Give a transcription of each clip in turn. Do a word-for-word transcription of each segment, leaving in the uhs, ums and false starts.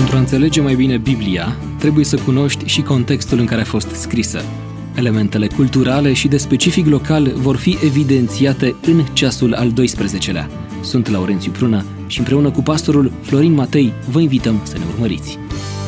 Pentru a înțelege mai bine Biblia, trebuie să cunoști și contextul în care a fost scrisă. Elementele culturale și de specific local vor fi evidențiate în ceasul al doisprezecelea. Sunt Laurențiu Prună și împreună cu pastorul Florin Matei vă invităm să ne urmăriți.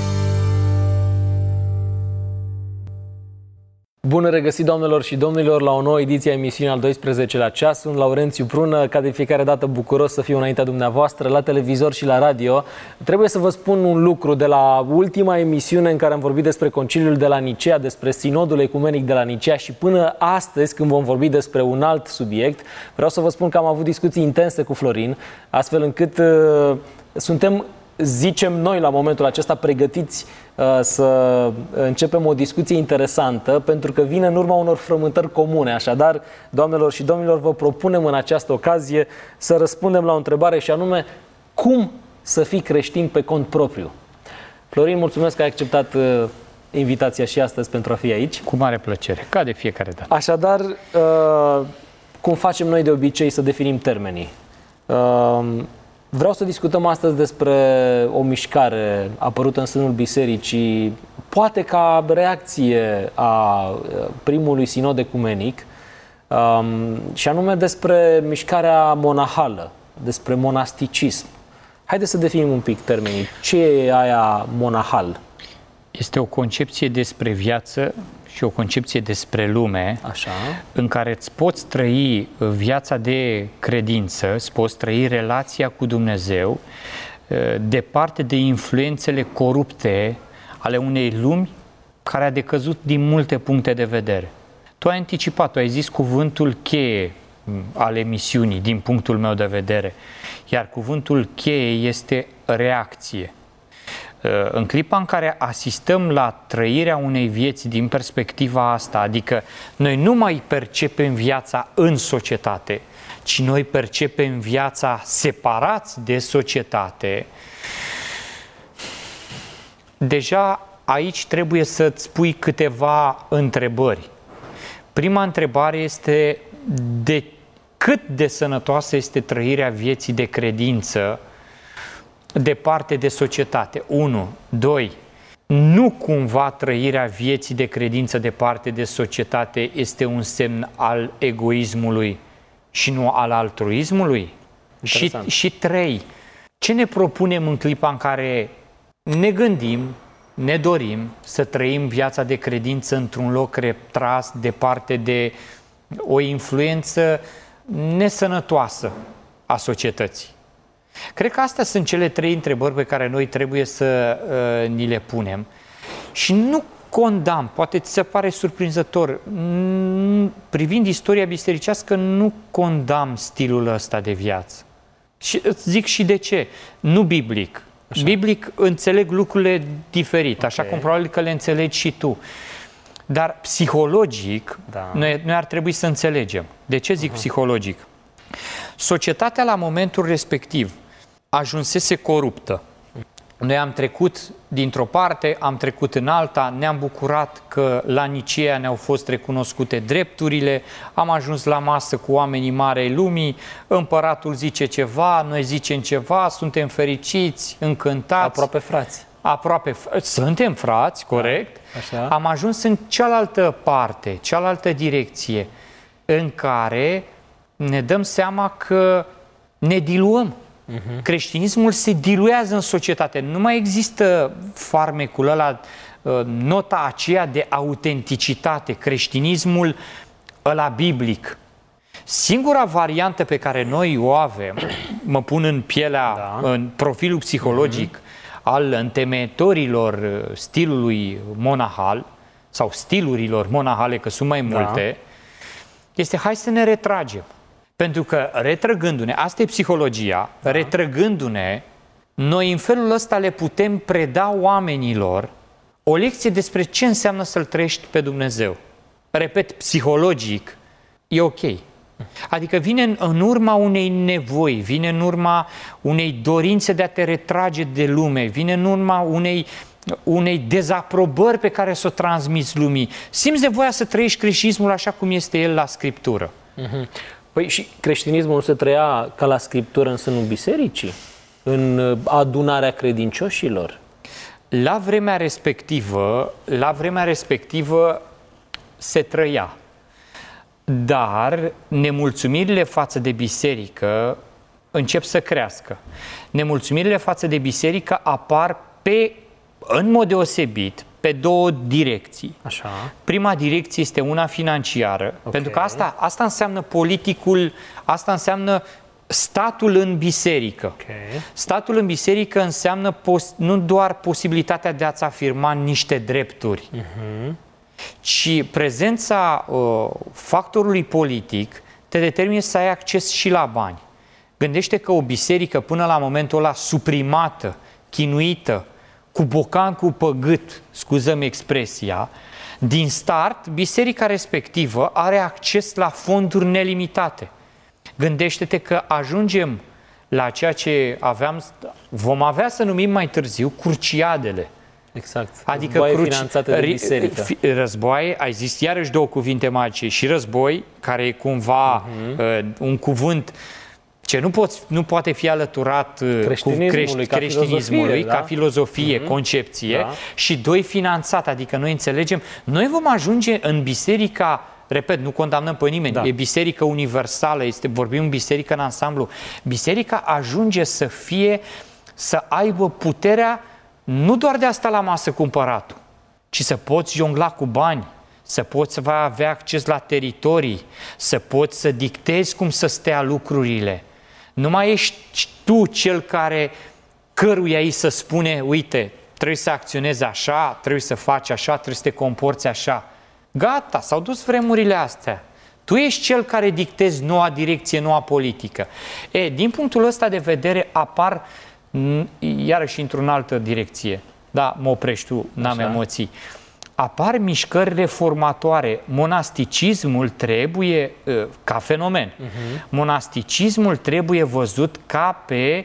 Bun regăsit, doamnelor și domnilor, la o nouă ediție a emisiunii al doisprezecelea ceas. Sunt Laurențiu Prună, ca de fiecare dată bucuros să fiu înaintea dumneavoastră, la televizor și la radio. Trebuie să vă spun un lucru, de la ultima emisiune în care am vorbit despre Conciliul de la Nicea, despre Sinodul Ecumenic de la Nicea și până astăzi, când vom vorbi despre un alt subiect, vreau să vă spun că am avut discuții intense cu Florin, astfel încât uh, suntem, zicem noi la momentul acesta, pregătiți uh, să începem o discuție interesantă, pentru că vine în urma unor frământări comune. Așadar, doamnelor și domnilor, vă propunem în această ocazie să răspundem la o întrebare, și anume: cum să fii creștin pe cont propriu? Florin, mulțumesc că ai acceptat uh, invitația și astăzi pentru a fi aici. Cu mare plăcere, ca de fiecare dată. Așadar, uh, cum facem noi de obicei să definim termenii? Uh, Vreau să discutăm astăzi despre o mișcare apărută în sânul bisericii, poate ca reacție a primului sinod ecumenic, și anume despre mișcarea monahală, despre monasticism. Haideți să definim un pic termenii. Ce e aia monahal? Este o concepție despre viață și o concepție despre lume. Așa. În care îți poți trăi viața de credință, îți poți trăi relația cu Dumnezeu departe de influențele corupte ale unei lumi care a decăzut din multe puncte de vedere. Tu ai anticipat, tu ai zis cuvântul cheie al emisiunii din punctul meu de vedere, iar cuvântul cheie este reacție. În clipa în care asistăm la trăirea unei vieți din perspectiva asta, adică noi nu mai percepem viața în societate, ci noi percepem viața separați de societate, deja aici trebuie să-ți pui câteva întrebări. Prima întrebare este: de cât de sănătoasă este trăirea vieții de credință departe de societate? unu. doi. Nu cumva trăirea vieții de credință departe de societate este un semn al egoismului și nu al altruismului? Și, și trei. Ce ne propunem în clipa în care ne gândim, ne dorim să trăim viața de credință într-un loc retras, departe de o influență nesănătoasă a societății? Cred că astea sunt cele trei întrebări pe care noi trebuie să uh, ni le punem. Și nu condamn, poate ți se pare surprinzător, privind istoria bisericească, nu condamn stilul ăsta de viață. Și îți zic și de ce. Nu biblic. Așa. Biblic înțeleg lucrurile diferit, okay, așa cum probabil că le înțelegi și tu. Dar psihologic, da, noi, noi ar trebui să înțelegem. De ce zic uh-huh. psihologic? Societatea la momentul respectiv ajunsese coruptă. Noi am trecut dintr-o parte, am trecut în alta, ne-am bucurat că la Nicea ne-au fost recunoscute drepturile, am ajuns la masă cu oamenii marei lumii, împăratul zice ceva, noi zicem ceva, suntem fericiți, încântați. Aproape frați. Aproape, suntem frați, corect. Așa. Am ajuns în cealaltă parte, cealaltă direcție, în care ne dăm seama că ne diluăm. Uh-huh. Creștinismul se diluează în societate. Nu mai există farmecul ăla, nota aceea de autenticitate, creștinismul ăla biblic. Singura variantă pe care noi o avem, mă pun în pielea, da, în profilul psihologic uh-huh. al întemeietorilor stilului monahal, sau stilurilor monahale, că sunt mai multe, da, este: hai să ne retragem. Pentru că retrăgându-ne, asta e psihologia, da, retrăgându-ne, noi în felul ăsta le putem preda oamenilor o lecție despre ce înseamnă să-L trăiești pe Dumnezeu. Repet, psihologic, e ok. Adică vine în, în urma unei nevoi, vine în urma unei dorințe de a te retrage de lume, vine în urma unei, unei dezaprobări pe care să o transmiți lumii. Simți nevoia să trăiești creștinismul așa cum este el la Scriptură. Mm-hmm. Păi și creștinismul nu se trăia ca la Scriptură în sânul bisericii? În adunarea credincioșilor? La vremea respectivă, la vremea respectivă se trăia. Dar nemulțumirile față de biserică încep să crească. Nemulțumirile față de biserică apar pe, în mod deosebit, pe două direcții. Așa. Prima direcție este una financiară, okay. pentru că asta, asta înseamnă politicul, asta înseamnă statul în biserică. Okay. Statul în biserică înseamnă pos, nu doar posibilitatea de a-ți afirma niște drepturi, uh-huh. ci prezența uh, factorului politic te determină să ai acces și la bani. Gândește că o biserică până la momentul ăla suprimată, chinuită, cu bocancul pe gât, scuză-mi expresia, din start, biserica respectivă are acces la fonduri nelimitate. Gândește-te că ajungem la ceea ce aveam, vom avea să numim mai târziu curciadele. Exact. Adică războaie cruci, finanțate de biserică. Războaie, ai zis iarăși două cuvinte magice, și război, care e cumva uh-huh. uh, un cuvânt ce nu, poți, nu poate fi alăturat creștinismului, cu crești, ca creștinismului, filozofie, ca da? filozofie, uh-huh. concepție, da. și doi, finanțat, adică noi înțelegem, noi vom ajunge în biserica, repet, nu condamnăm pe nimeni, da. e biserică universală, este, vorbim biserică în ansamblu, biserica ajunge să fie, să aibă puterea nu doar de a sta la masă cu împăratul, ci să poți jongla cu bani, să poți să avea acces la teritorii, să poți să dictezi cum să stea lucrurile. Nu mai ești tu cel care, căruia îi să spune, uite, trebuie să acționezi așa, trebuie să faci așa, trebuie să te comporți așa. Gata, s-au dus vremurile astea. Tu ești cel care dictezi noua direcție, noua politică. E, din punctul ăsta de vedere apar, iarăși într-o altă direcție, da, mă oprești tu, n-am așa. emoții, apar mișcări reformatoare. Monasticismul trebuie, ca fenomen, uh-huh. monasticismul trebuie văzut ca pe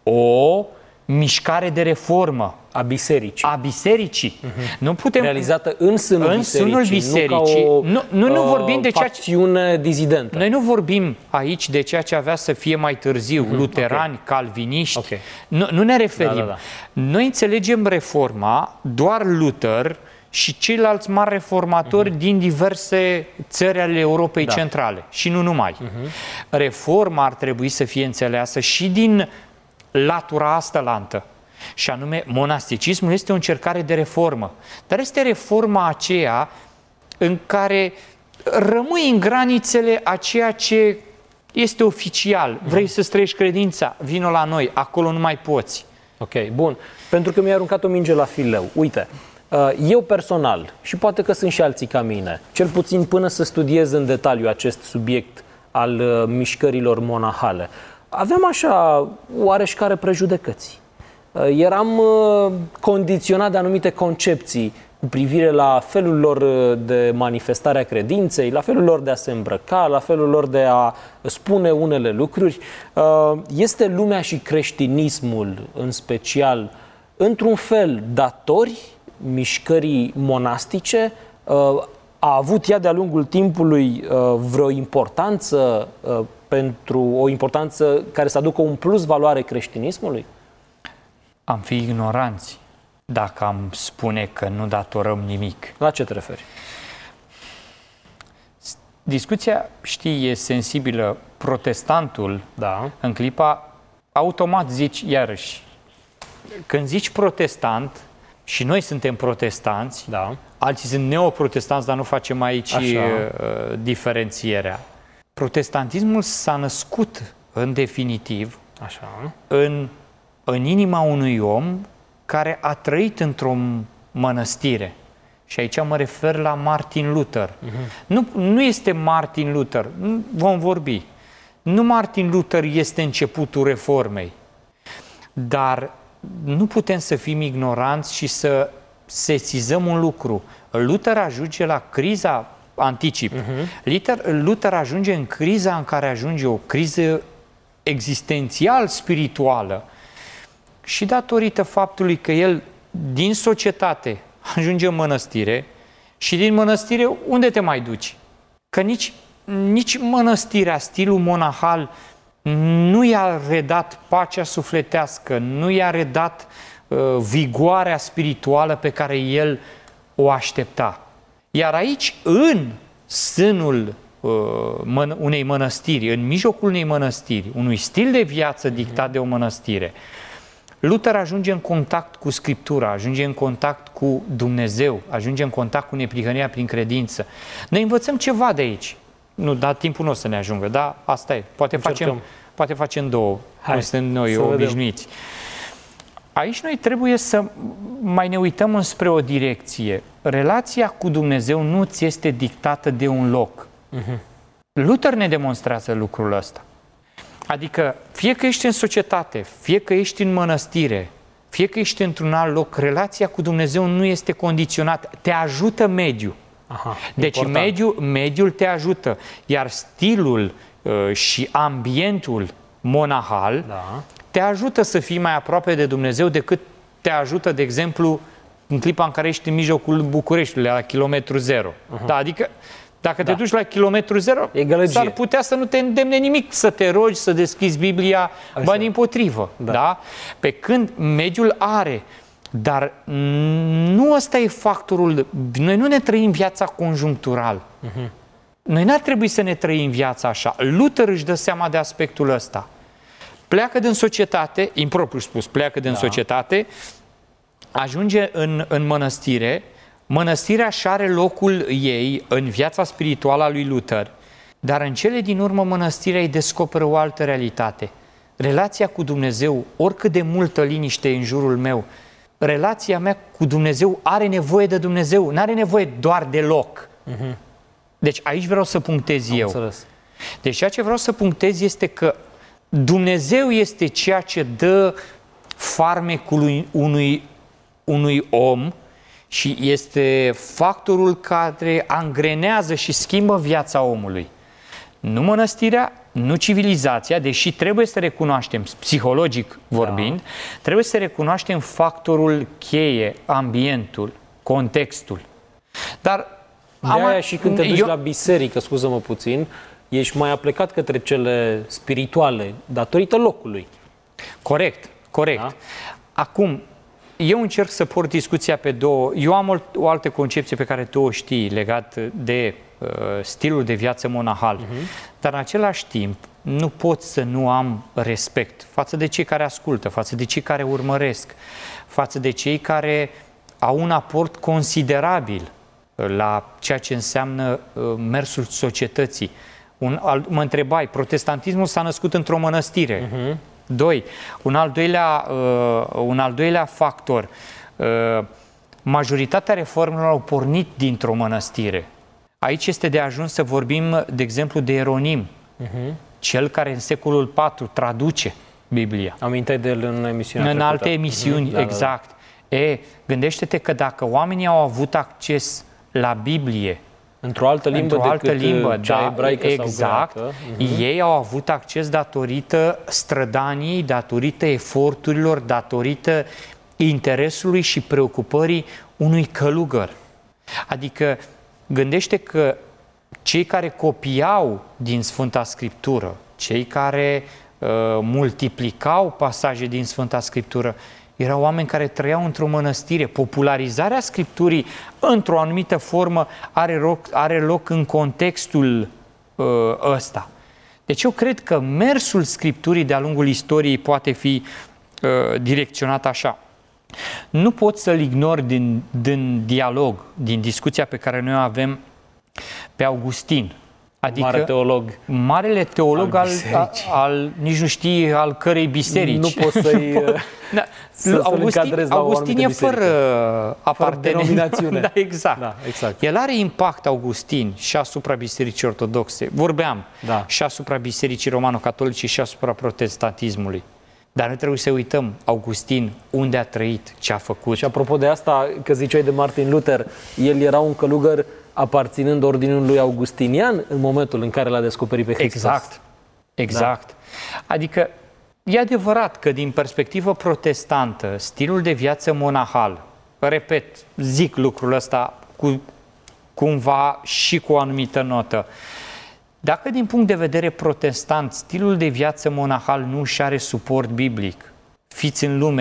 o mișcare de reformă. A bisericii. A bisericii. Uh-huh. Nu putem... Realizată în sânul în bisericii, sânul bisericii. Nu ca o nu, nu, nu vorbim de ceea ce... facțiune dizidentă. Noi nu vorbim aici de ceea ce avea să fie mai târziu, uh-huh. luterani, okay. calviniști. Okay. Nu, nu ne referim. Da, da, da. Noi înțelegem reforma, doar Luther și ceilalți mari reformatori uh-huh. din diverse țări ale Europei da. Centrale. Și nu numai. Uh-huh. Reforma ar trebui să fie înțeleasă și din latura astălantă. Și anume, monasticismul este o încercare de reformă. Dar este reforma aceea în care rămâi în granițele a ceea ce este oficial. Vrei uh-huh. să-ți trăiești credința? Vino la noi, acolo nu mai poți. Ok, bun. Pentru că mi-ai aruncat o minge la fileu. Uite, eu personal, și poate că sunt și alții ca mine, cel puțin până să studiez în detaliu acest subiect al mișcărilor monahale, aveam așa oareșcare prejudecăți. Eram condiționat de anumite concepții cu privire la felul lor de manifestare a credinței, la felul lor de a se îmbrăca, la felul lor de a spune unele lucruri. Este lumea și creștinismul, în special, într-un fel datori mișcării monastice? A avut ea de-a lungul timpului vreo importanță pentru o importanță care să aducă un plus valoare creștinismului? Am fi ignoranți dacă am spune că nu datorăm nimic. La ce te referi? Discuția, știi, e sensibilă. Protestantul, da. în clipa, automat zici, iarăși, când zici protestant, și noi suntem protestanți, da. alții sunt neoprotestanți, dar nu facem aici uh, diferențierea. Protestantismul s-a născut, în definitiv, Așa. în, în inima unui om care a trăit într-o mănăstire. Și aici mă refer la Martin Luther. Uh-huh. Nu, nu este Martin Luther, vom vorbi. Nu Martin Luther este începutul reformei. Dar nu putem să fim ignoranți și să sesizăm un lucru. Luther ajunge la criza, anticip, uh-huh. Luther, Luther ajunge în criza în care ajunge o criză existențial-spirituală și datorită faptului că el din societate ajunge în mănăstire și din mănăstire unde te mai duci? Că nici, nici mănăstirea, stilul monahal, nu i-a redat pacea sufletească, nu i-a redat vigoarea spirituală pe care el o aștepta. Iar aici, în sânul unei mănăstiri, în mijlocul unei mănăstiri, unui stil de viață dictat de o mănăstire, Luther ajunge în contact cu Scriptura, ajunge în contact cu Dumnezeu, ajunge în contact cu neprihănirea prin credință. Noi învățăm ceva de aici. Nu, dar timpul nu o să ne ajungă, dar asta e. Poate facem, poate facem două, cum suntem noi obișnuiți. Aici noi trebuie să mai ne uităm înspre o direcție. Relația cu Dumnezeu nu ți este dictată de un loc. Uh-huh. Luther ne demonstrează lucrul ăsta. Adică, fie că ești în societate, fie că ești în mănăstire, fie că ești într-un alt loc, relația cu Dumnezeu nu este condiționată. Te ajută mediul. Aha, deci mediul, mediul te ajută, iar stilul uh, și ambientul monahal da. te ajută să fii mai aproape de Dumnezeu decât te ajută, de exemplu, în clipa în care ești în mijlocul Bucureștiului, la kilometru zero. Uh-huh. Da, adică, dacă da. te duci la kilometru zero, s-ar putea să nu te îndemne nimic să te rogi, să deschizi Biblia, ba dimpotrivă. Da. Da? Pe când mediul are, dar nu ăsta e factorul. Noi nu ne trăim viața conjunctural. Uh-huh. Noi n-ar trebui să ne trăim viața așa. Luther își dă seama de aspectul ăsta. Pleacă din societate, impropriu spus, pleacă din da. societate, ajunge în, în mănăstire. Mănăstirea și are locul ei în viața spirituală a lui Luther, dar în cele din urmă mănăstirea îi descoperă o altă realitate. Relația cu Dumnezeu, oricât de multă liniște în jurul meu, relația mea cu Dumnezeu are nevoie de Dumnezeu, nu are nevoie doar de loc. Uh-huh. Deci aici vreau să punctez Am eu. Înțeles. Deci ceea ce vreau să punctez este că Dumnezeu este ceea ce dă farmecului unui, unui om și este factorul care angrenează și schimbă viața omului. Nu mănăstirea, nu civilizația, deși trebuie să recunoaștem, psihologic vorbind, da. trebuie să recunoaștem factorul cheie, ambientul, contextul. Dar de aia și când te duci eu... la biserică, scuză-mă puțin, ești mai aplecat către cele spirituale, datorită locului. Corect, corect. Da? Acum, eu încerc să port discuția pe două. Eu am o altă concepție pe care tu o știi, legat de uh, stilul de viață monahal. Uh-huh. Dar în același timp, nu pot să nu am respect față de cei care ascultă, față de cei care urmăresc, față de cei care au un aport considerabil la ceea ce înseamnă uh, mersul societății. Un, al, mă întrebai, protestantismul s-a născut într-o mănăstire. Uh-huh. Doi, un al doilea, uh, un al doilea factor, uh, majoritatea reformelor au pornit dintr-o mănăstire. Aici este de ajuns să vorbim, de exemplu, de Ieronim, uh-huh. cel care în secolul patru traduce Biblia. Aminteai de el în emisiunea În trecută. alte emisiuni, uh-huh. exact. Da, da. E, gândește-te că dacă oamenii au avut acces la Biblie, într-o altă limbă într-o altă decât limbă, cea da, ebraică exact, sau greacă. Uh-huh. Ei au avut acces datorită strădaniei, datorită eforturilor, datorită interesului și preocupării unui călugăr. Adică gândește că cei care copiau din Sfânta Scriptură, cei care uh, multiplicau pasaje din Sfânta Scriptură, erau oameni care trăiau într-o mănăstire. Popularizarea Scripturii într-o anumită formă are loc, are loc în contextul uh, ăsta. Deci eu cred că mersul Scripturii de-a lungul istoriei poate fi uh, direcționat așa. Nu pot să-l ignor din, din dialog, din discuția pe care noi o avem pe Augustin. Adică mare teolog. Marele teolog al, al, al, nici nu știi al cărei biserici. Nu pot să-i da, să Augustin, Augustin e fără apartenență. Da, exact. Da, exact. El are impact, Augustin, și asupra Bisericii Ortodoxe. Vorbeam da. și asupra Bisericii Romano-Catolice și asupra protestantismului. Dar nu trebuie să uităm, Augustin, unde a trăit, ce a făcut. Și apropo de asta, că ziceai de Martin Luther, el era un călugăr aparținând ordinului lui Augustinian în momentul în care l-a descoperit pe Hristos. Exact, exact. Da. Adică, e adevărat că din perspectivă protestantă, stilul de viață monahal, repet, zic lucrul ăsta cu, cumva și cu o anumită notă, dacă din punct de vedere protestant, stilul de viață monahal nu își are suport biblic, fiți în lume,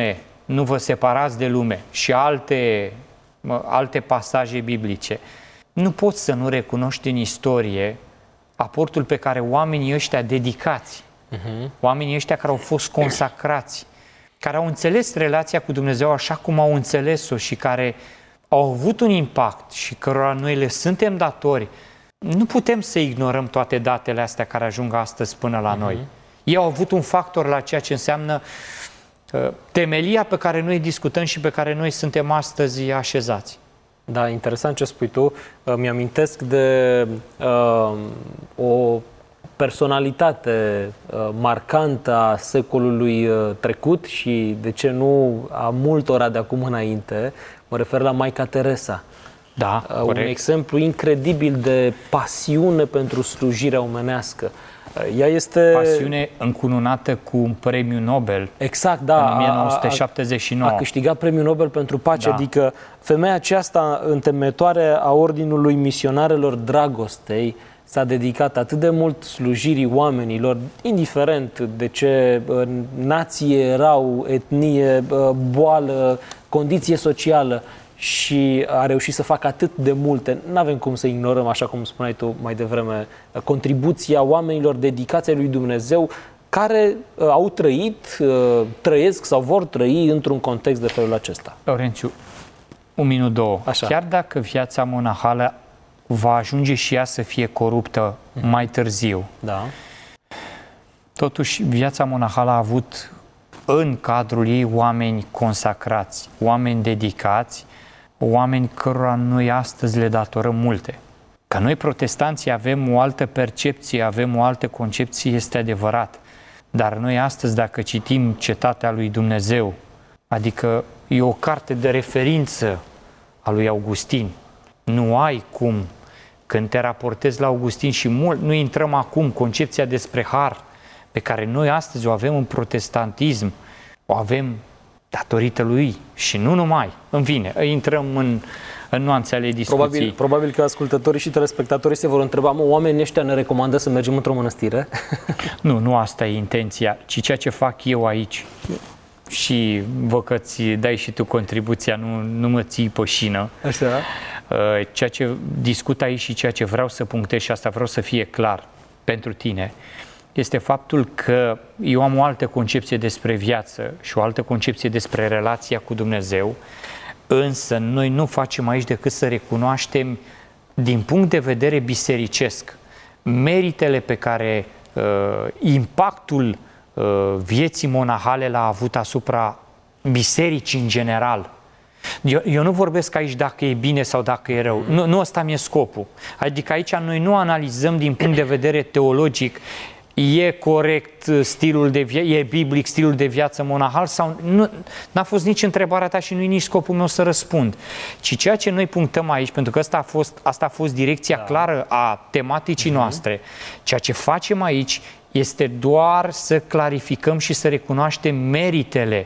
nu vă separați de lume și alte, alte pasaje biblice, nu poți să nu recunoști în istorie aportul pe care oamenii ăștia dedicați, uh-huh. oamenii ăștia care au fost consacrați, care au înțeles relația cu Dumnezeu așa cum au înțeles-o și care au avut un impact și cărora noi le suntem datori, nu putem să ignorăm toate datele astea care ajung astăzi până la uh-huh. noi. Ei au avut un factor la ceea ce înseamnă uh, temelia pe care noi discutăm și pe care noi suntem astăzi așezați. Da, interesant ce spui tu. Uh, mi-amintesc de uh, o personalitate uh, marcantă a secolului uh, trecut și, de ce nu, a multora de acum înainte. Mă refer la Maica Teresa. Da, uh, un exemplu incredibil de pasiune pentru slujirea omenească. Ea este... Pasiune încununată cu un premiu Nobel. Exact, da. În o mie nouă sute șaptezeci și nouă. A, a câștigat premiul Nobel pentru pace, da. Adică femeia aceasta, întemeietoare a Ordinului Misionarelor Dragostei, s-a dedicat atât de mult slujirii oamenilor, indiferent de ce nație erau, etnie, boală, condiție socială, și a reușit să facă atât de multe. Nu avem cum să ignorăm, așa cum spuneai tu mai devreme, contribuția oamenilor dedicați ai lui Dumnezeu, care uh, au trăit, uh, trăiesc sau vor trăi într-un context de felul acesta. Laurențiu, un minut, două. Așa. Chiar dacă viața monahală va ajunge și ea să fie coruptă mm-hmm. mai târziu, da. Totuși viața monahală a avut în cadrul ei oameni consacrați, oameni dedicați, oameni cărora noi astăzi le datorăm multe. Că noi protestanții avem o altă percepție, avem o altă concepție, este adevărat. Dar noi astăzi, dacă citim Cetatea lui Dumnezeu, adică e o carte de referință a lui Augustin, nu ai cum, când te raportezi la Augustin și mult, nu intrăm acum, concepția despre har, pe care noi astăzi o avem în protestantism, o avem datorită lui și nu numai. În fine, intrăm în, în nuanțe ale discuției. Probabil, probabil că ascultătorii și telespectatorii se vor întreba, mă, oamenii ăștia ne recomandă să mergem într-o mănăstire? Nu, nu asta e intenția, ci ceea ce fac eu aici. Și vă că ți dai și tu contribuția, nu, nu mă ții pe șină. Așa. Ceea ce discut aici și ceea ce vreau să punctez, și asta vreau să fie clar pentru tine, este faptul că eu am o altă concepție despre viață și o altă concepție despre relația cu Dumnezeu, însă noi nu facem aici decât să recunoaștem din punct de vedere bisericesc meritele pe care uh, impactul uh, vieții monahale l-a avut asupra bisericii în general. Eu, eu nu vorbesc aici dacă e bine sau dacă e rău. Nu, nu ăsta mi-e scopul. Adică aici noi nu analizăm din punct de vedere teologic e corect stilul de viață, e biblic stilul de viață monahal sau nu, n-a fost nici întrebarea ta și nu e nici scopul meu să răspund. Ci ceea ce noi punctăm aici, pentru că asta a fost, asta a fost direcția da. clară a tematicii uh-huh. noastre, ceea ce facem aici este doar să clarificăm și să recunoaștem meritele.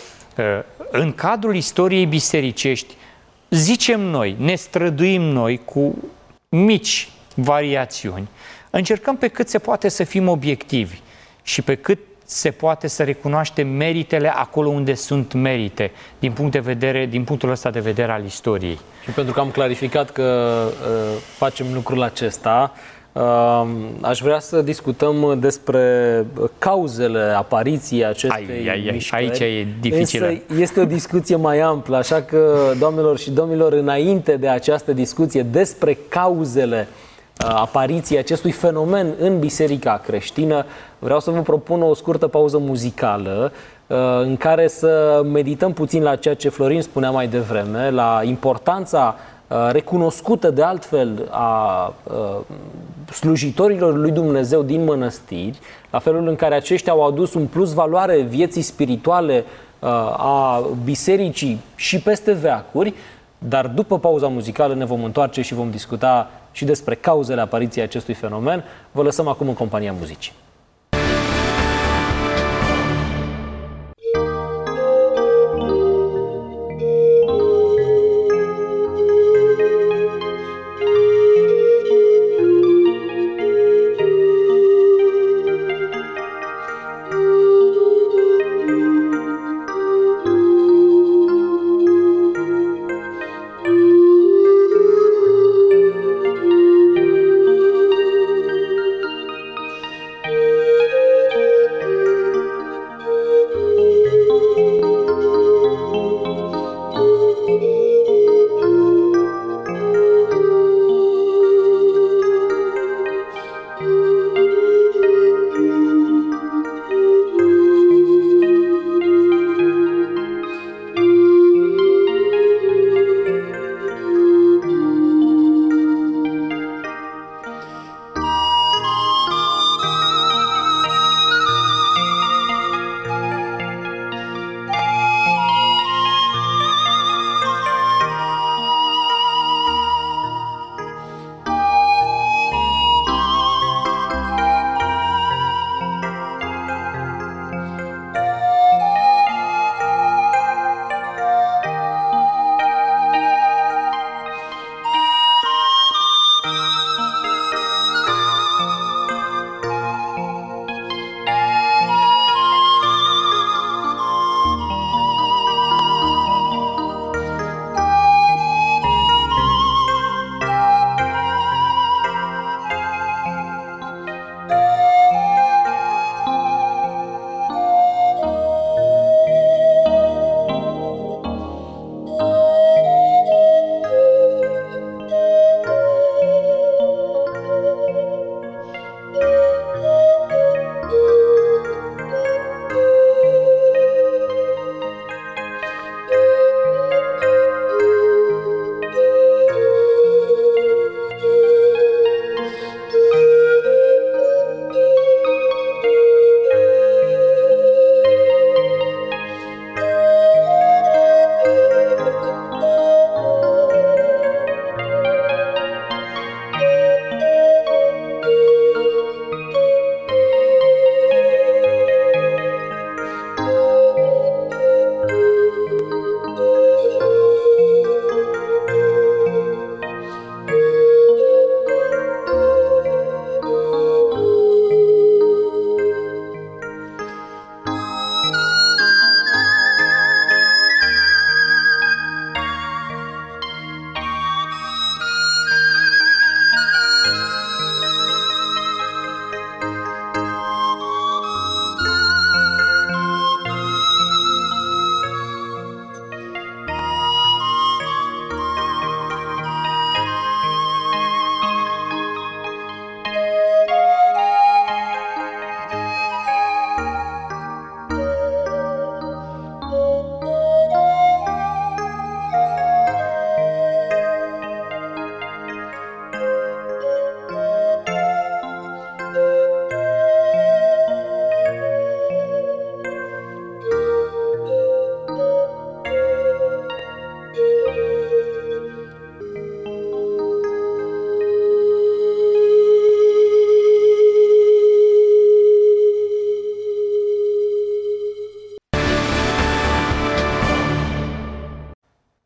În cadrul istoriei bisericești, zicem noi, ne străduim noi cu mici variațiuni, încercăm pe cât se poate să fim obiectivi și pe cât se poate să recunoaștem meritele acolo unde sunt merite, din punct de vedere, din punctul ăsta de vedere al istoriei. Și pentru că am clarificat că uh, facem lucrul acesta, uh, aș vrea să discutăm despre cauzele apariției acestei ai, ai, ai, mișcări. Aici e dificilă. Însă este o discuție mai amplă, așa că, doamnelor și domnilor, înainte de această discuție despre cauzele apariției acestui fenomen în biserica creștină, vreau să vă propun o scurtă pauză muzicală în care să medităm puțin la ceea ce Florin spunea mai devreme, la importanța recunoscută de altfel a slujitorilor lui Dumnezeu din mănăstiri, la felul în care aceștia au adus un plus valoare vieții spirituale a bisericii și peste veacuri. Dar după pauza muzicală ne vom întoarce și vom discuta și despre cauzele apariției acestui fenomen. Vă lăsăm acum în compania muzicii.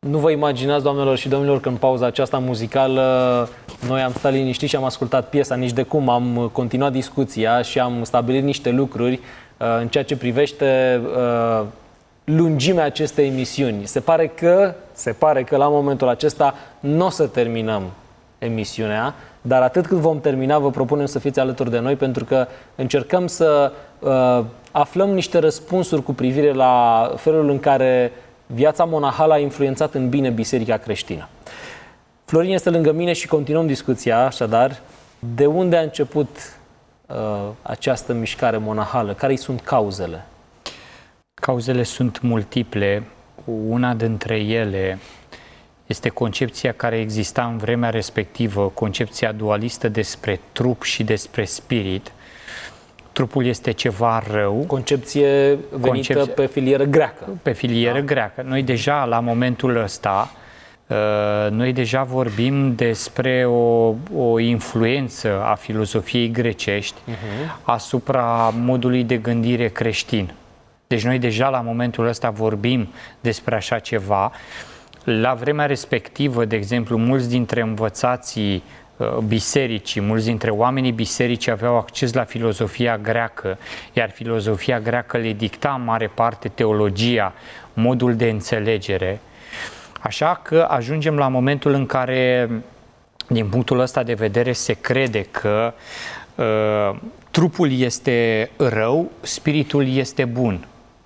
Nu vă imaginați, doamnelor și domnilor, că în pauza aceasta muzicală noi am stat liniștiți și am ascultat piesa, nici de cum, am continuat discuția și am stabilit niște lucruri în ceea ce privește lungimea acestei emisiuni. Se pare că, se pare că la momentul acesta nu o să terminăm emisiunea, dar atât cât vom termina, vă propunem să fiți alături de noi, pentru că încercăm să uh, aflăm niște răspunsuri cu privire la felul în care viața monahală a influențat în bine biserica creștină. Florin este lângă mine și continuăm discuția, așadar, de unde a început uh, această mișcare monahală? Care sunt cauzele? Cauzele sunt multiple. Una dintre ele este concepția care exista în vremea respectivă, concepția dualistă despre trup și despre spirit. Trupul este ceva rău. Concepție venită Concepție... pe filieră greacă. Pe filieră da. greacă. Noi deja, la momentul ăsta, noi deja vorbim despre o, o influență a filozofiei grecești uh-huh. asupra modului de gândire creștin. Deci noi deja la momentul ăsta vorbim despre așa ceva. La vremea respectivă, de exemplu, mulți dintre învățații bisericii, mulți dintre oamenii biserici aveau acces la filozofia greacă, iar filozofia greacă le dicta în mare parte teologia, modul de înțelegere. Așa că ajungem la momentul în care, din punctul ăsta de vedere, se crede că uh, trupul este rău, spiritul este bun.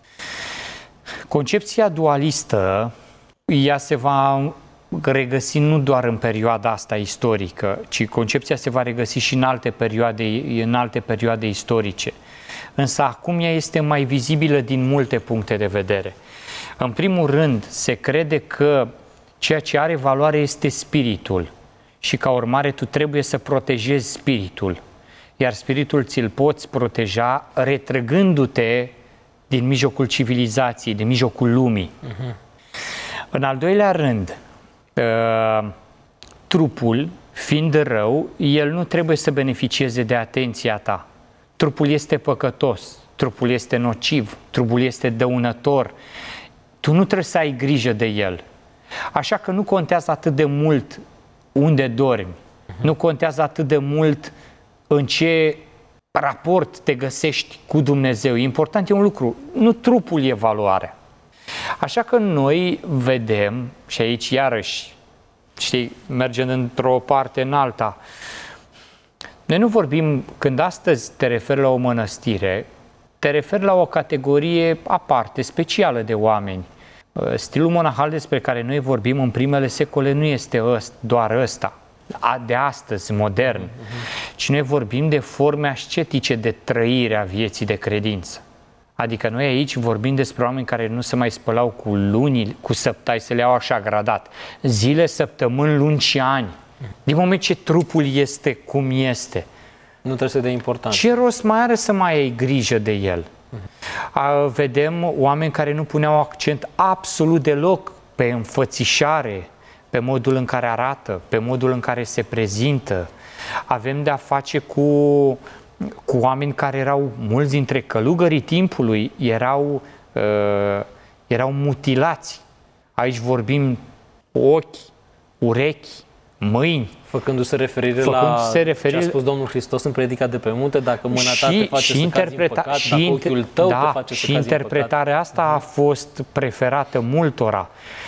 Concepția dualistă, ea se va regăsi nu doar în perioada asta istorică, ci concepția se va regăsi și în alte perioade, în alte perioade istorice. Însă acum ea este mai vizibilă din multe puncte de vedere. În primul rând, se crede că ceea ce are valoare este spiritul și ca urmare tu trebuie să protejezi spiritul, iar spiritul ți-l poți proteja retrăgându-te din mijlocul civilizației, din mijlocul lumii. Uh-huh. În al doilea rând, uh, trupul, fiind rău, el nu trebuie să beneficieze de atenția ta. Trupul este păcătos, trupul este nociv, trupul este dăunător. Tu nu trebuie să ai grijă de el. Așa că nu contează atât de mult unde dormi, uh-huh. nu contează atât de mult în ce raport te găsești cu Dumnezeu. Important e un lucru, nu trupul e valoarea. Așa că noi vedem, și aici iarăși, știi, mergând într-o parte în alta, noi nu vorbim, când astăzi te referi la o mănăstire, te referi la o categorie aparte, specială de oameni. Stilul monahal despre care noi vorbim în primele secole nu este doar ăsta, de astăzi, modern, uh-huh. ci noi vorbim de forme ascetice de trăire a vieții de credință. Adică noi aici vorbim despre oameni care nu se mai spălau cu luni, cu săptămâni, să le iau așa gradat, zile, săptămâni, luni și ani. Din moment ce trupul este cum este, nu trebuie să dea importanță. Ce rost mai are să mai ai grijă de el? Uh-huh. Vedem oameni care nu puneau accent absolut deloc pe înfățișare, pe modul în care arată, pe modul în care se prezintă. Avem de-a face cu, cu oameni care erau, mulți dintre călugării timpului, erau, uh, erau mutilați. Aici vorbim ochi, urechi, mâini. Făcându-se referire Făcându-se la referire... ce a spus Domnul Hristos în Predica de pe munte, dacă mâna ta te face să cazi în păcat, și dacă ochiul tău da, te face să și cazi interpretarea în păcat. asta a fost preferată multora.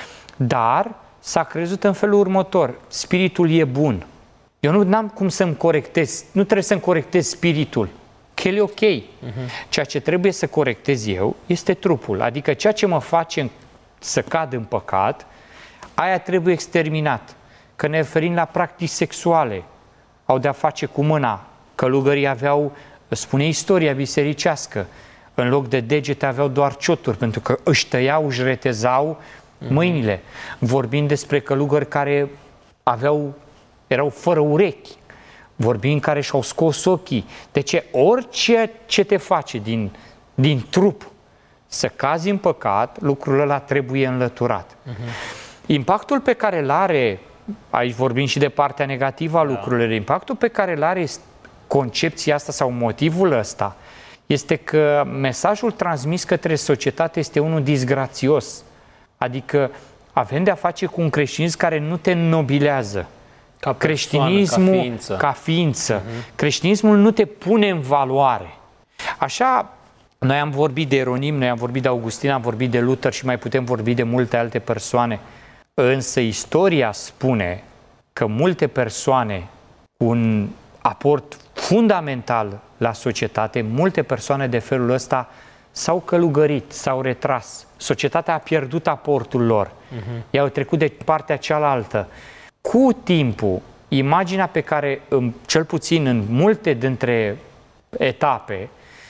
Dar s-a crezut în felul următor: spiritul e bun. Eu nu am cum să-mi corectez, nu trebuie să-mi corectez spiritul, că el e ok. Uh-huh. Ceea ce trebuie să corectez eu este trupul, adică ceea ce mă face să cad în păcat, aia trebuie exterminat. Că ne referim la practici sexuale, au de-a face cu mâna. Călugării aveau, spune istoria bisericească, în loc de degete aveau doar cioturi, pentru că își tăiau, își retezau mâinile. Vorbim despre călugări care aveau, erau fără urechi, vorbim care și-au scos ochii. De ce? Orice ce te face din, din trup să cazi în păcat, lucrul ăla trebuie înlăturat. Uh-huh. Impactul pe care îl are, aici vorbim și de partea negativă a lucrurilor, da. Impactul pe care îl are concepția asta sau motivul ăsta este că mesajul transmis către societate este unul disgrațios. Adică Avem de-a face cu un creștinism care nu te înnobilează. Ca persoană, Creștinismul ca ființă. ca ființă. Uh-huh. Creștinismul nu te pune în valoare. Așa, noi am vorbit de Ieronim, noi am vorbit de Augustin, am vorbit de Luther și mai putem vorbi de multe alte persoane. Însă istoria spune că multe persoane cu un aport fundamental la societate, multe persoane de felul ăsta s-au călugărit, s-au retras. Societatea a pierdut aportul lor. Uh-huh. I-au trecut de partea cealaltă. Cu timpul, imaginea pe care, cel puțin în multe dintre etape,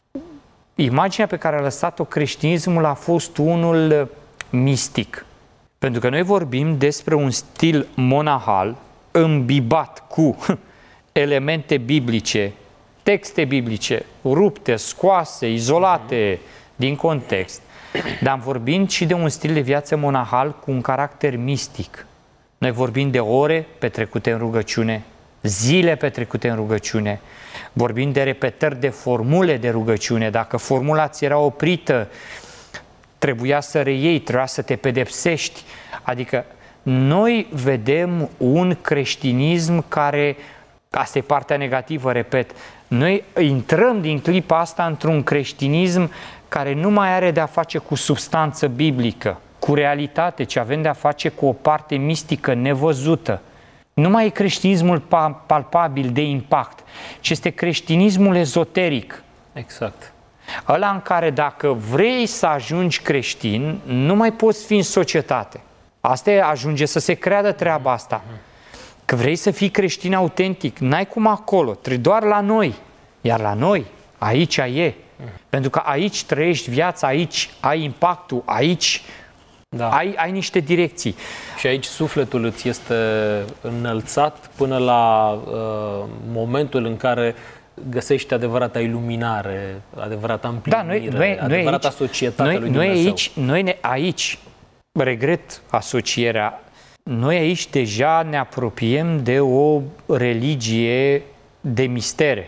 imaginea pe care a lăsat-o creștinismul a fost unul mistic. Pentru că noi vorbim despre un stil monahal îmbibat cu elemente biblice, texte biblice, rupte, scoase, izolate din context, dar vorbim și de un stil de viață monahal cu un caracter mistic. Noi vorbim de ore petrecute în rugăciune, zile petrecute în rugăciune, vorbim de repetări de formule de rugăciune. Dacă formula ți era oprită, trebuia să reiei, trebuia să te pedepsești. Adică noi vedem un creștinism care, asta e partea negativă, repet, noi intrăm din clipa asta într-un creștinism care nu mai are de-a face cu substanță biblică, cu realitate, ci avem de-a face cu o parte mistică nevăzută. Nu mai e creștinismul palpabil de impact, ci este creștinismul ezoteric. Exact. Ăla în care dacă vrei să ajungi creștin, nu mai poți fi în societate. Asta e, ajunge să se creadă treaba asta. Că vrei să fii creștin autentic, n-ai cum acolo, trebuie doar la noi. Iar la noi, aici e. Pentru că aici trăiești viața, aici ai impactul, aici da. ai, ai niște direcții. Și aici sufletul îți este înălțat până la uh, momentul în care găsești adevărata iluminare, adevărata împlinire, da, noi, noi, adevărata noi societate noi, lui noi Dumnezeu. Aici, noi ne, aici, regret asocierea, noi aici deja ne apropiem de o religie de mistere.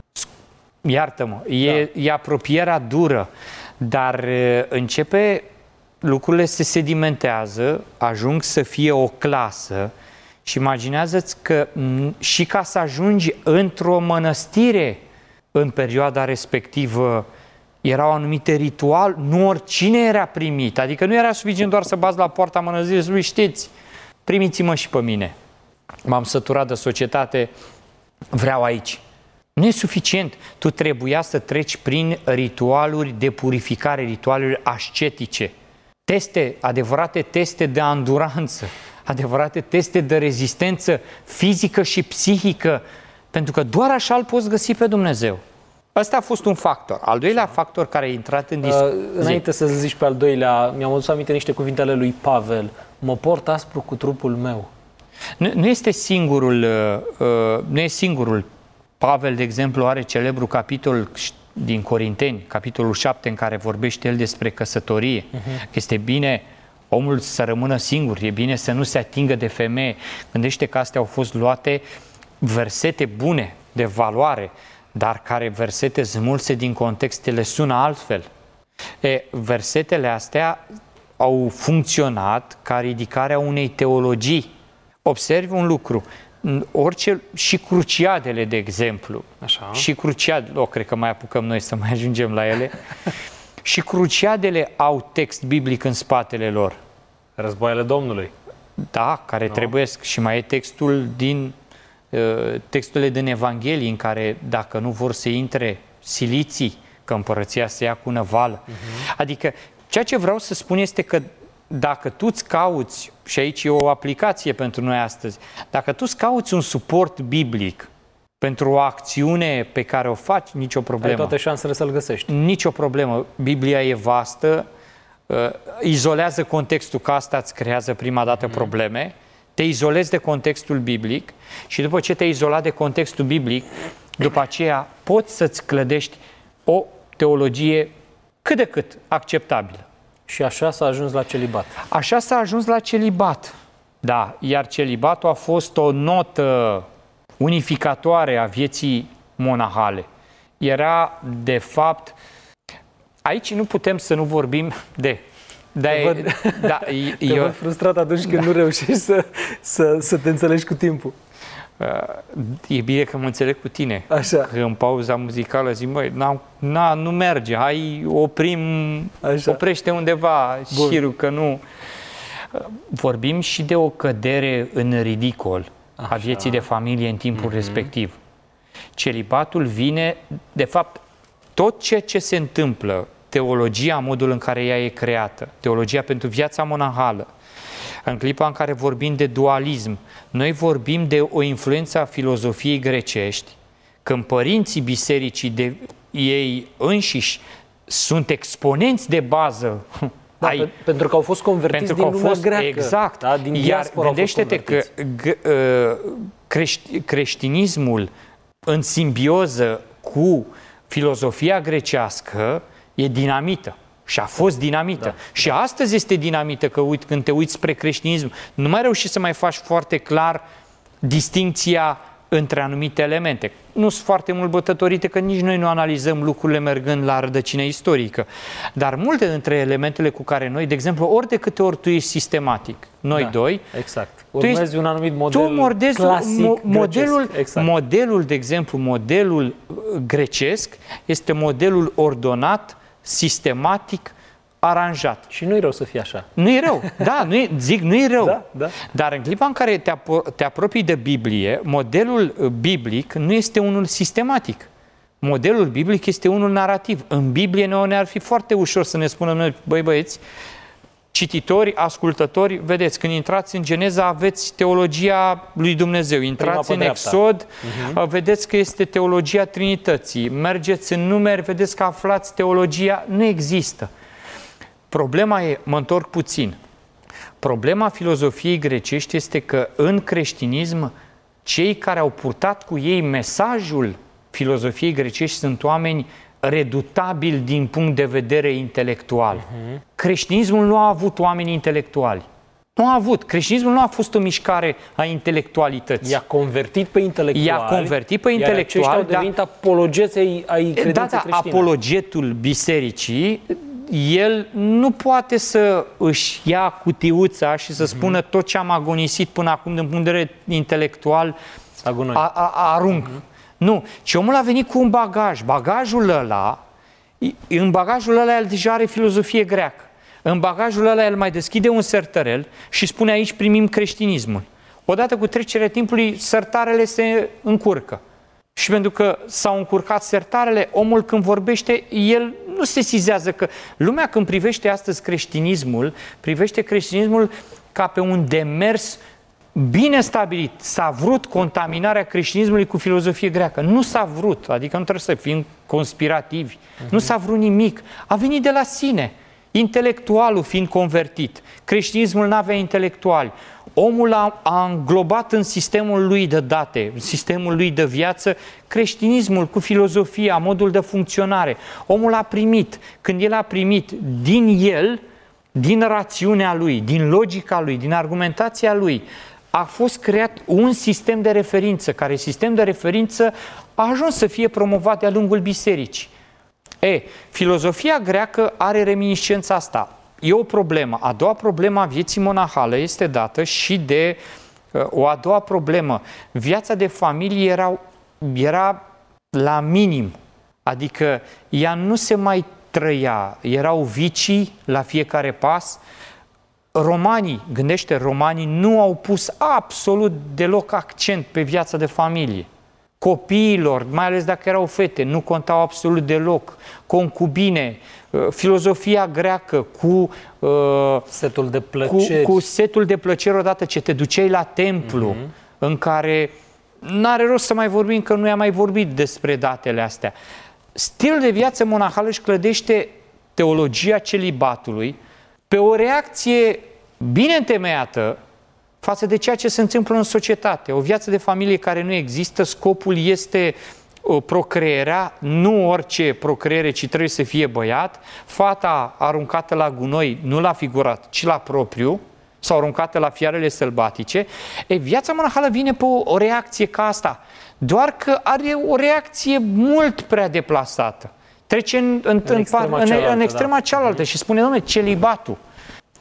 Iartă-mă, e, da. e apropierea dură, dar începe, lucrurile se sedimentează, ajung să fie o clasă și imaginează-ți că și ca să ajungi într-o mănăstire în perioada respectivă erau anumite ritual, nu oricine era primit, adică nu era suficient doar să bați la poarta mănăstirii și să știți, primiți-mă și pe mine, m-am săturat de societate, vreau aici. Nu e suficient, tu trebuia să treci prin ritualuri de purificare, ritualuri ascetice, teste, adevărate teste de anduranță, adevărate teste de rezistență fizică și psihică, pentru că doar așa îl poți găsi pe Dumnezeu. Ăsta a fost un factor. Al doilea factor care a intrat în discuție. Uh, înainte să zici pe al doilea, mi-am adus aminte niște cuvinte ale lui Pavel. Mă port aspru cu trupul meu. Nu, nu este singurul, uh, nu e singurul. Pavel, de exemplu, are celebrul capitol din Corinteni, capitolul șapte, în care vorbește el despre căsătorie. Uh-huh. Că este bine omul să rămână singur, e bine să nu se atingă de femeie. Gândește că astea au fost luate versete bune, de valoare, dar care versete smulse din context, le sună altfel. E, versetele astea au funcționat ca ridicarea unei teologii. Observi un lucru, orice, și cruciadele, de exemplu, așa. și cruciadele, o, cred că mai apucăm noi să mai ajungem la ele, și cruciadele au text biblic în spatele lor. Războaiele Domnului. Da, care no. trebuiesc, și mai e textul din textele din Evanghelii în care dacă nu vor să intre siliții, că împărăția se ia cu năvală. Uh-huh. Adică ceea ce vreau să spun este că dacă tu îți cauți, și aici e o aplicație pentru noi astăzi, dacă tu îți cauți un suport biblic pentru o acțiune pe care o faci, nicio problemă. Ai toate șansele să-l găsești. Nicio problemă. Biblia e vastă, izolează contextul, că asta îți creează prima dată uh-huh. probleme, te izolezi de contextul biblic și după ce te-ai izolat de contextul biblic, după aceea poți să-ți clădești o teologie cât de cât acceptabilă. Și așa s-a ajuns la celibat. Așa s-a ajuns la celibat, da, iar celibatul a fost o notă unificatoare a vieții monahale. Era, de fapt, aici nu putem să nu vorbim de Da, te văd, da, te eu... văd frustrat atunci când nu reușești să, să, să te înțelegi cu timpul. E bine că mă înțeleg cu tine. Așa. Că în pauza muzicală zic, măi, na, na, nu merge, hai, oprim, Așa. oprește undeva Bun. șirul, că nu... Vorbim și de o cădere în ridicol Așa. a vieții de familie în timpul Mm-hmm. respectiv. Celibatul vine, de fapt, tot ceea ce se întâmplă, teologia, modul în care ea e creată, teologia pentru viața monahală, în clipa în care vorbim de dualism, noi vorbim de o influență a filozofiei grecești, când părinții bisericii de ei înșiși sunt exponenți de bază. Da, ai, pe, pentru că au fost convertiți pentru din că au lumea fost, greacă. exact. Da, din Iar diaspora gândește-te că crești, creștinismul în simbioză cu filozofia grecească e dinamită. Și a fost dinamită. Da, și da. Astăzi este dinamită, că uit, când te uiți spre creștinism, nu mai reușești să mai faci foarte clar distincția între anumite elemente. Nu sunt foarte mult bătătorite, că nici noi nu analizăm lucrurile mergând la rădăcină istorică. Dar multe dintre elementele cu care noi, de exemplu, ori de câte ori tu ești sistematic, noi da, doi, exact. Urmezi ești, un anumit model tu mordezi, clasic mo, modelul, exact. modelul, de exemplu, modelul grecesc este modelul ordonat, sistematic, aranjat. Și nu-i rău să fie așa. Nu e rău, da, nu e, zic, nu e rău. Da, da. Dar în clipa în care te, apo- te apropii de Biblie, modelul biblic nu este unul sistematic. Modelul biblic este unul narrativ. În Biblie nouă ne-ar fi foarte ușor să ne spunem noi, băi băieți, cititori, ascultători, vedeți, când intrați în Geneza aveți teologia lui Dumnezeu, intrați în Exod, uh-huh. vedeți că este teologia Trinității, mergeți în Numeri, vedeți că aflați teologia, nu există. Problema e, mă întorc puțin, problema filozofiei grecești este că în creștinism cei care au purtat cu ei mesajul filozofiei grecești sunt oameni redutabili din punct de vedere intelectual. Uh-huh. Creștinismul nu a avut oameni intelectuali. Nu a avut. Creștinismul nu a fost o mișcare a intelectualității. I-a convertit pe intelectuali. I-a convertit pe intelectuali. Iar aceștia au devenit apologeți ai, ai credinței da, da, creștine. Apologetul bisericii, el nu poate să își ia cutiuța și să uh-huh. spună tot ce am agonisit până acum din punct de vedere intelectual, a, a, a, arunc. Uh-huh. Nu, ci omul a venit cu un bagaj. Bagajul ăla, în bagajul ăla el deja are filozofie greacă. În bagajul ăla el mai deschide un sertărel și spune aici primim creștinismul. Odată cu trecerea timpului, sertarele se încurcă. Și pentru că s-au încurcat sertarele, omul când vorbește, el nu se sizează că... Lumea când privește astăzi creștinismul, privește creștinismul ca pe un demers bine stabilit. S-a vrut contaminarea creștinismului cu filozofie greacă. Nu s-a vrut, adică nu trebuie să fim conspirativi. Uh-huh. Nu s-a vrut nimic. A venit de la sine. Intelectualul fiind convertit. Creștinismul n-avea intelectuali. Omul a, a înglobat în sistemul lui de date, în sistemul lui de viață, creștinismul cu filozofia, modul de funcționare. Omul a primit. Când el a primit din el, din rațiunea lui, din logica lui, din argumentația lui, a fost creat un sistem de referință, care sistem de referință a ajuns să fie promovat de-a lungul bisericii. E, filozofia greacă are reminiscența asta. E o problemă. A doua problemă a vieții monahale este dată și de uh, o a doua problemă. Viața de familie era, era la minim. Adică ea nu se mai trăia. Erau vicii la fiecare pas. Romanii, gândește, romanii nu au pus absolut deloc accent pe viața de familie. Copiilor, mai ales dacă erau fete, nu contau absolut deloc. Concubine, filozofia greacă cu uh, setul de plăceri. Cu, cu setul de plăceri odată ce te duceai la templu, uh-huh. în care n-are rost să mai vorbim, că nu i-am mai vorbit despre datele astea. Stilul de viață monahală își clădește teologia celibatului pe o reacție bine întemeiată față de ceea ce se întâmplă în societate. O viață de familie care nu există, scopul este procreerea, nu orice procreere, ci trebuie să fie băiat, fata aruncată la gunoi, nu la figurat, ci la propriu, sau aruncată la fiarele sălbatice. E, viața monahală vine pe o, o reacție ca asta, doar că are o reacție mult prea deplasată. Trece în, în, în, în extrema, în, cealaltă, în extrema da. cealaltă și spune, dom'le, celibatul.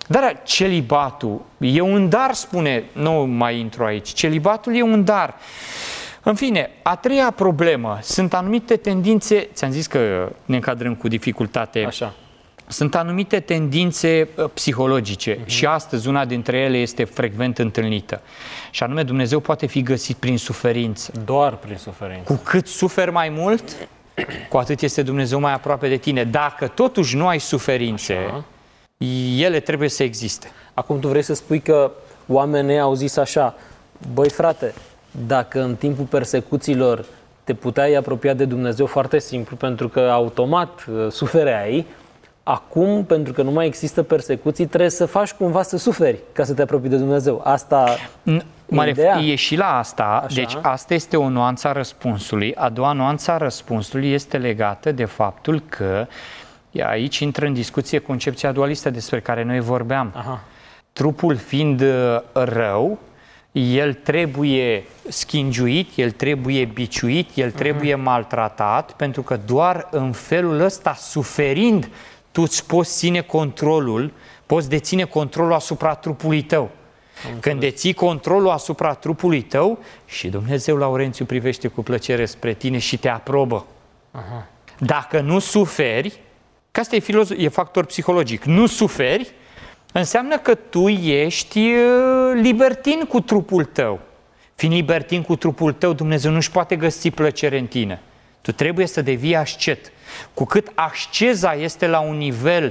Dar celibatul e un dar, spune, nu mai intru aici, celibatul e un dar. În fine, a treia problemă, sunt anumite tendințe, ți-am zis că ne încadrăm cu dificultate, Așa. Sunt anumite tendințe psihologice uh-huh. și astăzi una dintre ele este frecvent întâlnită. Și anume, Dumnezeu poate fi găsit prin suferință. Doar prin suferință. Cu cât suferi mai mult, cu atât este Dumnezeu mai aproape de tine. Dacă totuși nu ai suferințe, așa, ele trebuie să existe. Acum tu vrei să spui că oamenii au zis așa: băi frate, dacă în timpul persecuțiilor te puteai apropia de Dumnezeu, foarte simplu, pentru că automat sufereai, acum, pentru că nu mai există persecuții, trebuie să faci cumva să suferi ca să te apropii de Dumnezeu. Asta mă e ideea? E și la asta. Așa. Deci asta este o nuanță a răspunsului. A doua nuanță a răspunsului este legată de faptul că aici intră în discuție concepția dualistă despre care noi vorbeam. Aha. Trupul fiind rău, el trebuie schingiuit, el trebuie biciuit, el trebuie uh-huh. maltratat, pentru că doar în felul ăsta, suferind, tu îți poți ține controlul, poți deține controlul asupra trupului tău. Când deții controlul asupra trupului tău, și Dumnezeu, Laurențiu, privește cu plăcere spre tine și te aprobă. Aha. Dacă nu suferi, că asta e, filozo- e factor psihologic, nu suferi, înseamnă că tu ești libertin cu trupul tău. Fiind libertin cu trupul tău, Dumnezeu nu-și poate găsi plăcere în tine. Tu trebuie să devii ascet. Cu cât asceza este la un nivel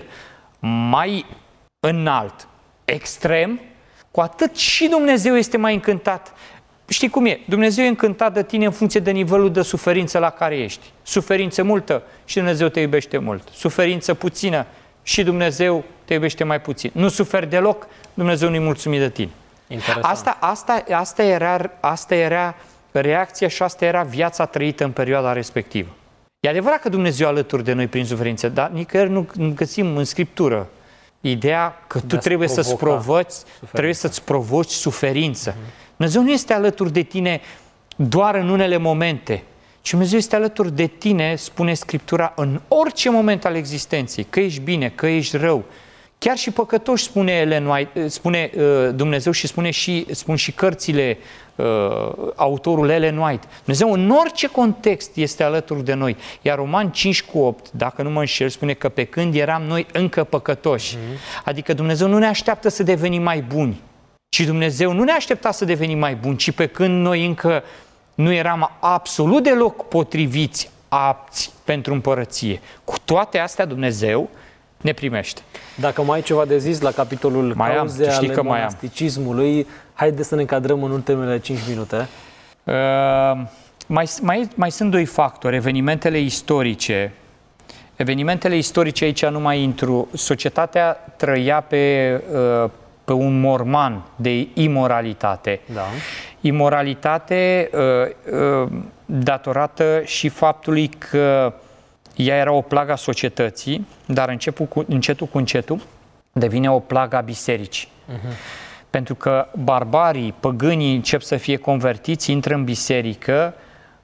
mai înalt, extrem, cu atât și Dumnezeu este mai încântat. Știi cum e? Dumnezeu e încântat de tine în funcție de nivelul de suferință la care ești. Suferință multă și Dumnezeu te iubește mult. Suferință puțină și Dumnezeu te iubește mai puțin. Nu suferi deloc, Dumnezeu nu-i mulțumit de tine. Asta, asta, asta, era, asta era reacția și asta era viața trăită în perioada respectivă. E adevărat că Dumnezeu alături de noi prin suferință, dar nicăieri nu găsim în Scriptură ideea că tu trebuie să-ți provoci, trebuie să-ți provoci suferință. Uh-huh. Dumnezeu nu este alături de tine doar în unele momente, ci Dumnezeu este alături de tine, spune Scriptura, în orice moment al existenței, că ești bine, că ești rău. Chiar și păcătoși, spune, Ellen White, spune uh, Dumnezeu și, spune și spun și cărțile uh, autorul Ellen White. Dumnezeu în orice context este alături de noi. Iar Roman cinci cu opt, dacă nu mă înșel, spune că pe când eram noi încă păcătoși. Mm-hmm. Adică Dumnezeu nu ne așteaptă să devenim mai buni, ci Dumnezeu nu ne aștepta să devenim mai buni, ci pe când noi încă nu eram absolut deloc potriviți, apți pentru împărăție. Cu toate astea Dumnezeu ne primește. Dacă mai ai ceva de zis la capitolul mai cauze am, ale monasticismului, haideți să ne încadrăm în ultimele cinci minute. Uh, mai, mai, mai sunt doi factori. Evenimentele istorice. Evenimentele istorice, aici nu mai intru. Societatea trăia pe, uh, pe un morman de imoralitate. Da. Imoralitate uh, uh, datorată și faptului că ea era o plagă a societății, dar încetul cu, încetul cu încetul devine o plagă a bisericii. Uh-huh. Pentru că barbarii, păgânii încep să fie convertiți, intră în biserică,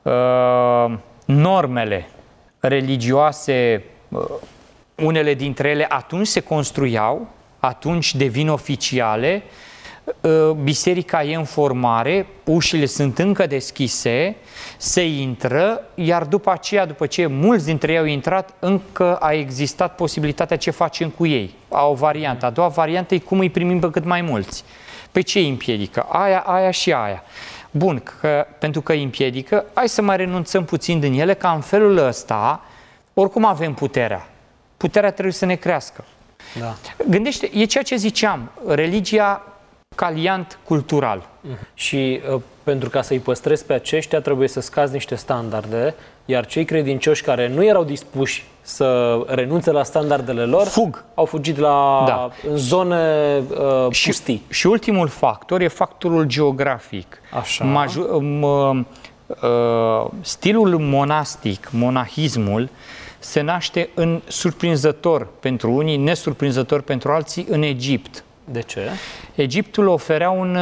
uh, normele religioase, uh, unele dintre ele atunci se construiau, atunci devin oficiale, uh, biserica e în formare, ușile sunt încă deschise, se intră, iar după aceea, după ce mulți dintre ei au intrat, încă a existat posibilitatea ce facem cu ei. Au o variantă. A doua variantă e cum îi primim pe cât mai mulți. Pe ce îi împiedică? Aia, aia și aia. Bun, că, pentru că îi împiedică, hai să mai renunțăm puțin din ele, ca în felul ăsta, oricum avem puterea. Puterea trebuie să ne crească. Da. Gândește, e ceea ce ziceam, religia ca liant cultural. Și uh, pentru ca să-i păstrezi pe aceștia trebuie să scazi niște standarde, iar cei credincioși care nu erau dispuși să renunțe la standardele lor, fug. Au fugit la, da. în zone uh, pustii. Și, și ultimul factor e factorul geografic. Așa. Maju- m- uh, stilul monastic, monahismul, se naște în surprinzător pentru unii, nesurprinzător pentru alții, în Egipt. De ce? Egiptul oferea un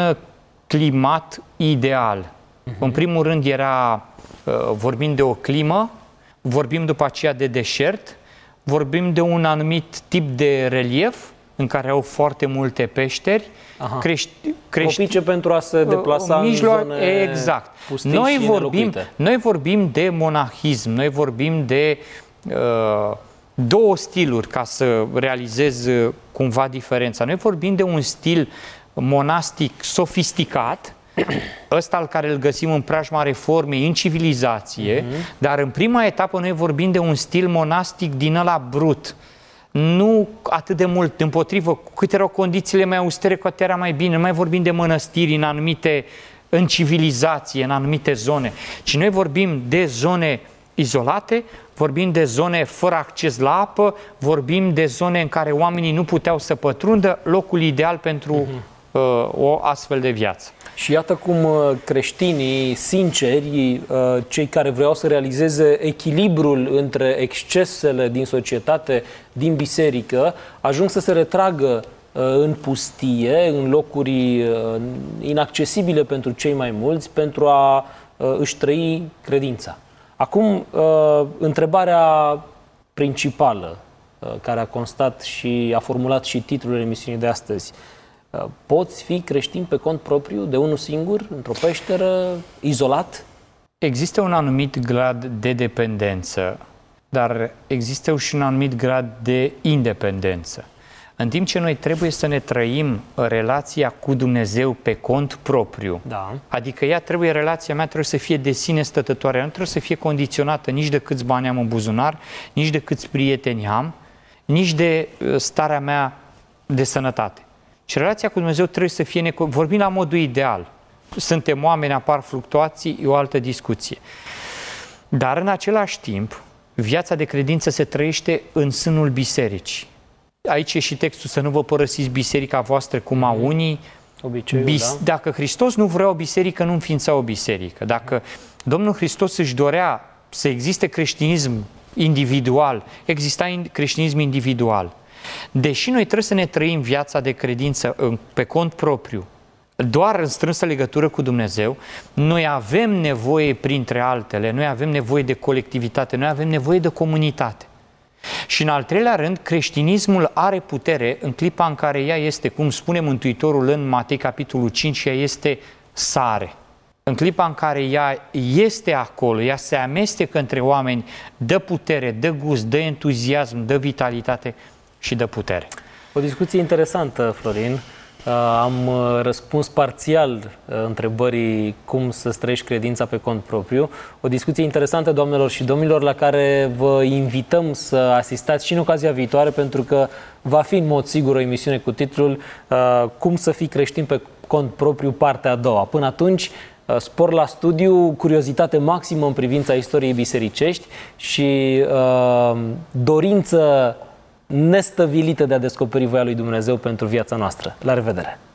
climat ideal. Uh-huh. În primul rând era, vorbim de o climă, vorbim după aceea de deșert, vorbim de un anumit tip de relief, în care au foarte multe peșteri, crești, crești, propice pentru a se deplasa mijloc, în zone exact. pustii Noi și vorbim, nelocuite. noi vorbim de monahism, noi vorbim de uh, două stiluri ca să realizez uh, cumva diferența. Noi vorbim de un stil monastic sofisticat, ăsta al care îl găsim în preajma reformei, în civilizație, uh-huh. dar în prima etapă noi vorbim de un stil monastic din ăla brut. Nu atât de mult, împotrivă, cu cât erau condițiile mai austere, cu atât era mai bine. Nu mai vorbim de mănăstiri în anumite, în civilizație, în anumite zone, ci noi vorbim de zone izolate, vorbim de zone fără acces la apă, vorbim de zone în care oamenii nu puteau să pătrundă, locul ideal pentru uh-huh. uh, o astfel de viață. Și iată cum creștinii sinceri, cei care vreau să realizeze echilibrul între excesele din societate, din biserică, ajung să se retragă în pustie, în locuri inaccesibile pentru cei mai mulți, pentru a își trăi credința. Acum, întrebarea principală care a constat și a formulat și titlul emisiunii de astăzi: poți fi creștin pe cont propriu, de unul singur, într-o peșteră, izolat? Există un anumit grad de dependență, dar există și un anumit grad de independență. În timp ce noi trebuie să ne trăim relația cu Dumnezeu pe cont propriu, da. adică ea trebuie, relația mea trebuie să fie de sine stătătoare, nu trebuie să fie condiționată nici de câți bani am în buzunar, nici de câți prieteni am, nici de starea mea de sănătate. Și relația cu Dumnezeu trebuie să fie, neco- vorbim la modul ideal. Suntem oameni, apar fluctuații, e o altă discuție. Dar în același timp, viața de credință se trăiește în sânul bisericii. Aici e și textul: să nu vă părăsiți biserica voastră cum au unii. Obiceiul, Bis- da? Dacă Hristos nu vrea o biserică, nu înființa o biserică. Dacă Domnul Hristos își dorea să existe creștinism individual, exista creștinism individual. Deși noi trebuie să ne trăim viața de credință pe cont propriu, doar în strânsă legătură cu Dumnezeu, noi avem nevoie, printre altele, noi avem nevoie de colectivitate, noi avem nevoie de comunitate. Și în al treilea rând, creștinismul are putere în clipa în care ea este, cum spune Mântuitorul în Matei capitolul cinci, ea este sare. În clipa în care ea este acolo, ea se amestecă între oameni, dă putere, dă gust, dă entuziasm, dă vitalitate și dă putere. O discuție interesantă, Florin. Am răspuns parțial întrebării cum să trăiești credința pe cont propriu. O discuție interesantă, doamnelor și domnilor, la care vă invităm să asistați și în ocazia viitoare, pentru că va fi în mod sigur o emisiune cu titlul Cum să fii creștin pe cont propriu, partea a doua. Până atunci, spor la studiu, curiozitate maximă în privința istoriei bisericești și uh, dorință nestăvilită de a descoperi voia lui Dumnezeu pentru viața noastră. La revedere!